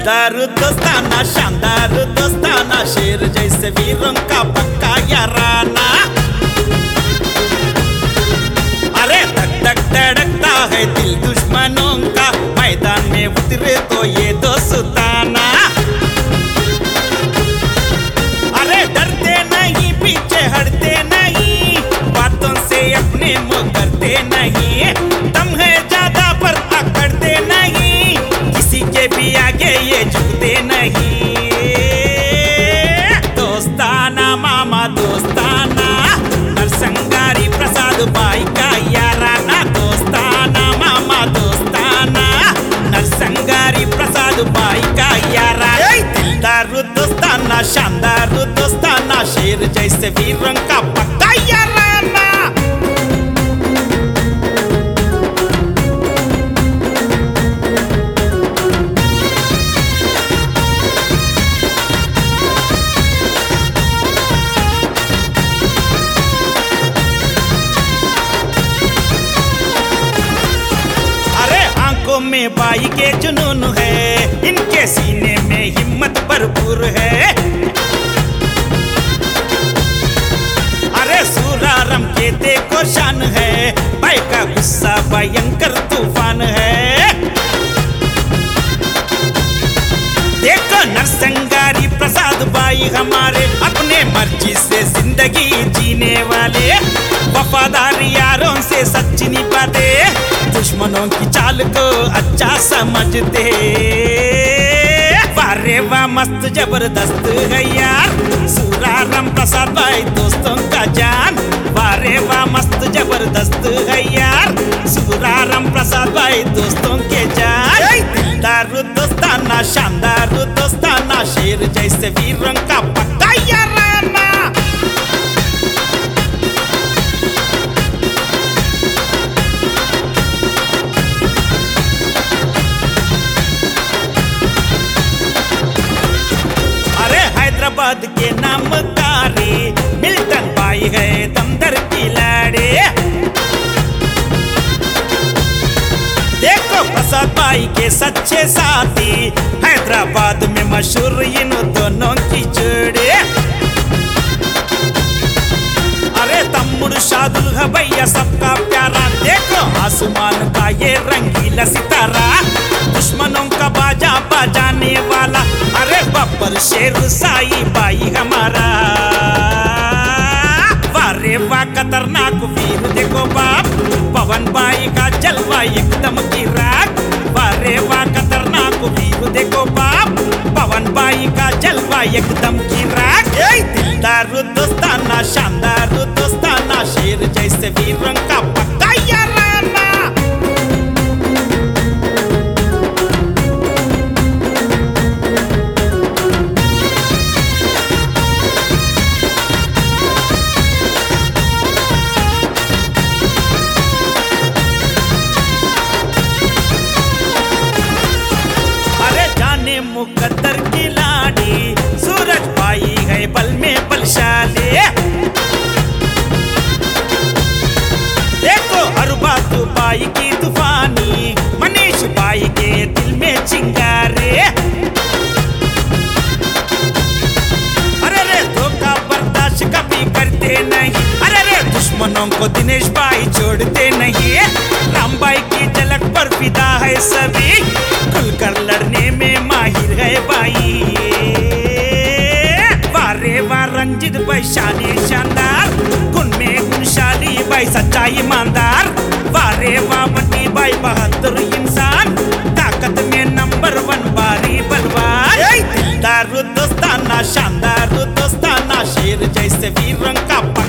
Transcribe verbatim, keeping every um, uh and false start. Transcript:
दिलदार दोस्ताना शानदार दोस्ताना शेर जैसे वीरों का पक्का याराना। अरे धक धक धड़कता है दिल दुश्मनों का, मैदान में उतरे तो ये दोस्ताना। अरे डरते नहीं पीछे हटते नहीं, बातों से अपने मुँह करते नहीं, दम है ज्यादा पर अकड़ते नहीं, किसी के भी आगे ये झुकते नहीं। दोस्ताना मामा दोस्ताना नरसंगारी प्रसाद भाई का याराना। दोस्ताना मामा दोस्ताना नरसंगारी प्रसाद भाई का याराना। दिलदार दोस्ताना शानदार दोस्ताना शेर जैसे वीरों का पक्का याराना। में बाई के जुनून है, इनके सीने में हिम्मत भरपूर है। अरे सूरारम के देखो शान है, बाई का गुस्सा भयंकर तूफान है। देखो नरसंगारी प्रसाद भाई हमारे अपने मर्जी से जिंदगी जीने वाले, वफादार यारों से सच निभाते, दुश्मनों की चाल को अच्छा समझते। वारे वाह मस्त जबरदस्त है यार सूरारम प्रसाद भाई दोस्तों का जान। वारे वाह मस्त जबरदस्त है यार सूरारम प्रसाद भाई दोस्तों के जान। दिलदार दोस्ताना शानदार दोस्ताना शेर जैसे वीरों का पक्का याराना। हैदराबाद के नाम कारी मिल्टन भाई है दमदर खिलाड़ी। देखो प्रसाद भाई के सच्चे साथी, हैदराबाद में मशहूर इन दोनों की जोड़ी। अरे तम्मुड़ शादुल है भैया सबका प्यारा, देखो आसमान का ये रंगीला सितारा, दुश्मनों का बाजा बजाने वाला। अरे बब्बर शेर साई भाई हमारा, वारे वाह खतरनाक वीर देखो बाप, पवन भाई का जलवा एकदम गिराक। वारे वाह खतरनाक वीर देखो बाप, पवन भाई का जलवा एकदम गिराक। दिलदार दोस्ताना शानदार दोस्ताना शेर जैसे वीरों का पक्का याराना। मुकद्दर की लाड़ी सूरज भाई है बल में बलशाली। देखो अरबातु भाई की तूफानी, मनीष भाई के दिल में चिंगारे। अरे रे धोखा बर्दाश्त कभी करते नहीं, अरे रे दुश्मनों को दिनेश भाई छोड़ते नहीं। राम भाई की झलक पर फिदा है सभी, खुलकर लड़ने में माहिर है भाई। वारे वाह रंजित भाई शानी शानदार, गुण में गुणशाली भाई सच्चा ईमानदार। वारे वाह मटी भाई बहादुर इंसान, ताकत में नंबर वन भारी बलवान। दिलदार दोस्ताना शानदार दोस्ताना शेर जैसे वीरों का